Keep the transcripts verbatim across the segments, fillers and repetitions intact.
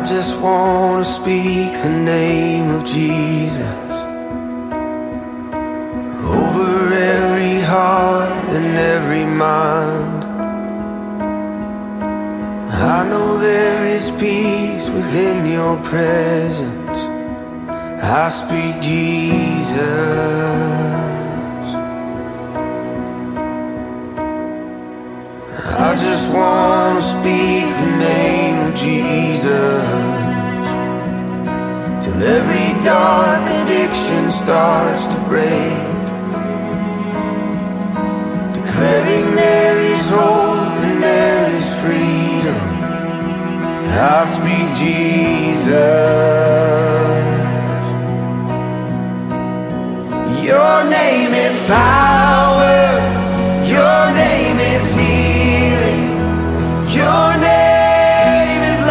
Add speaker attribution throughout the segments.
Speaker 1: just want to speak the name of Jesus over every heart and every mind. I know there is peace within your presence. I speak Jesus. I just want to speak the name of Jesus till every dark addiction starts to break, declaring there is hope and there is freedom. I speak Jesus. Your name is power, your name is healing, your name is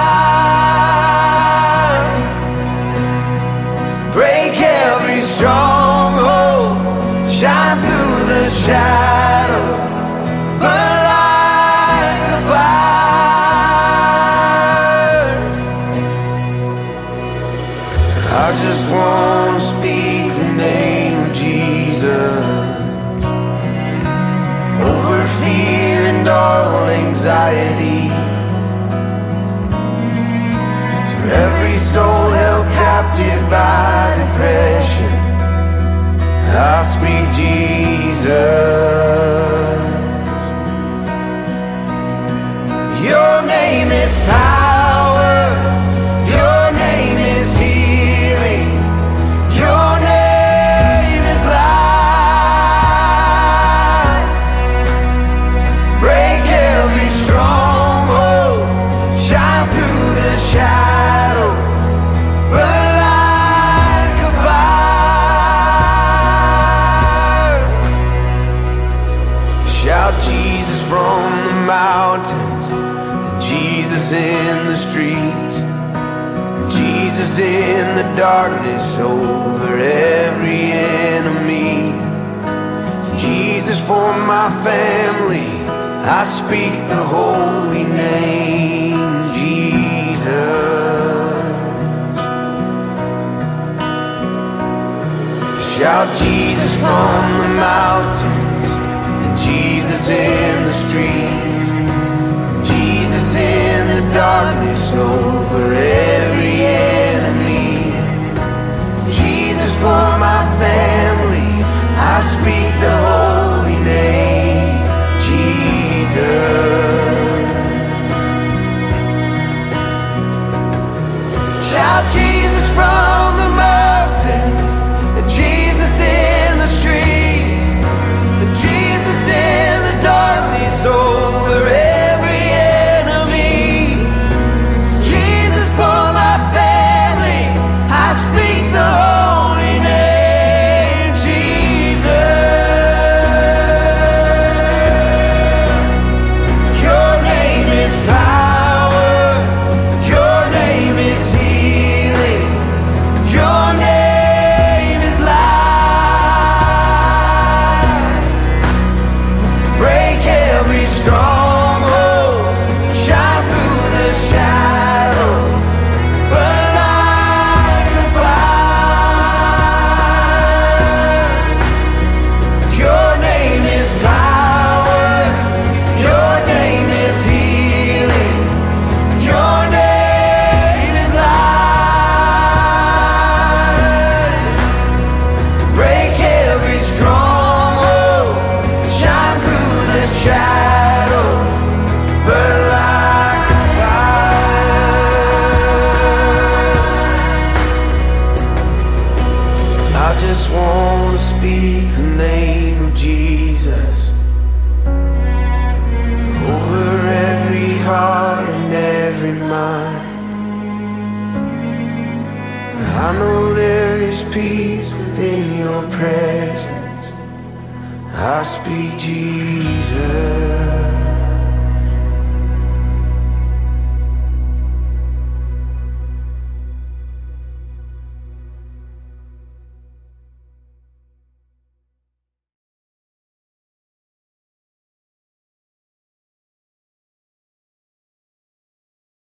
Speaker 1: life. Break every stronghold, shine through the shadows, burn like a fire. I just want to speak the name of Jesus over fear and all anxiety, to every soul held captive by depression. I speak Jesus. Your name is power, your name is healing, your name is life. Break every stronghold, shine through the shadows, burn like a fire. Shout Jesus from the mountains, Jesus in the streets, Jesus in the darkness over every enemy. Jesus for my family, I speak the holy name, Jesus. Shout Jesus from the mountains, and Jesus in the streets, Jesus in the darkness over every enemy. Jesus for my family, I speak the holy name, Jesus. Shout Jesus from the mountains, and Jesus in the streets, and Jesus in the darkness over every enemy. Jesus for my family, I speak the holy name, Jesus. Your name is power, your name is healing, your name is life. Break every stronghold, shine through the shadows, burn like a fire. Your name is power, your name is healing, your name is life. Break every stronghold, shine through the shadows, burn like a fire. I just want to speak the name of Jesus over every heart and every mind. I know there is peace within your presence. I speak Jesus.